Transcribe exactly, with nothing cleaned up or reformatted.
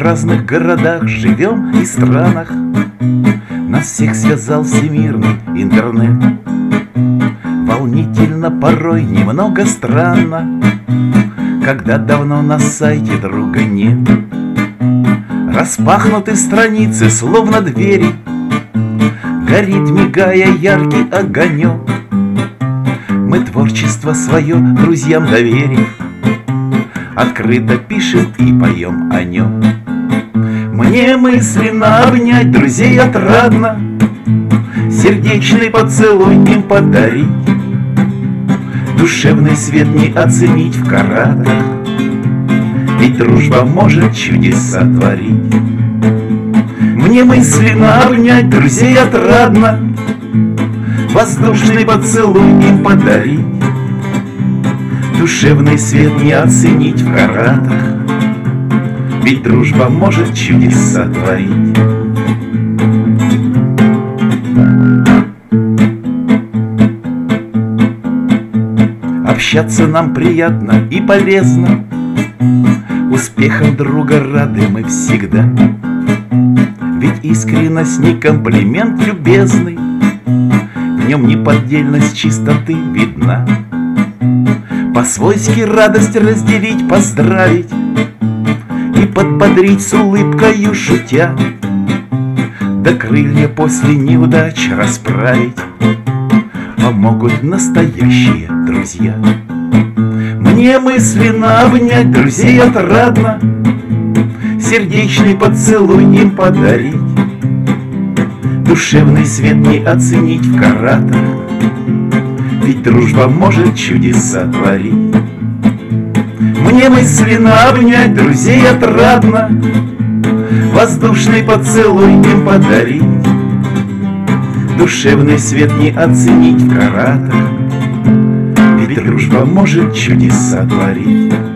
разных городах живем и странах. Нас всех связал всемирный интернет. Волнительно, порой немного странно, когда давно на сайте друга нет. Распахнуты страницы, словно двери, горит, мигая, яркий огонек. Мы творчество свое друзьям доверив, открыто пишем и поем о нем. Мне мысленно обнять друзей отрадно, сердечный поцелуй им подарить, душевный свет не оценить в каратах, ведь дружба может чудеса творить. Мне мысленно обнять друзей отрадно, воздушный поцелуй им подарить, душевный свет не оценить в каратах, ведь дружба может чудеса творить. Общаться нам приятно и полезно, успехам друга рады мы всегда. Ведь искренность не комплимент любезный, в нем неподдельность чистоты видна. По-свойски радость разделить, поздравить и подбодрить с улыбкою шутя, да крылья после неудач расправить помогут настоящие друзья. Мне мысленно обнять друзей отрадно, сердечный поцелуй им подарить, душевный свет не оценить в каратах, ведь дружба может чудеса творить. Мне мысленно обнять друзей отрадно, воздушный поцелуй им подарить, душевный свет не оценить в каратах, ведь дружба может чудеса творить.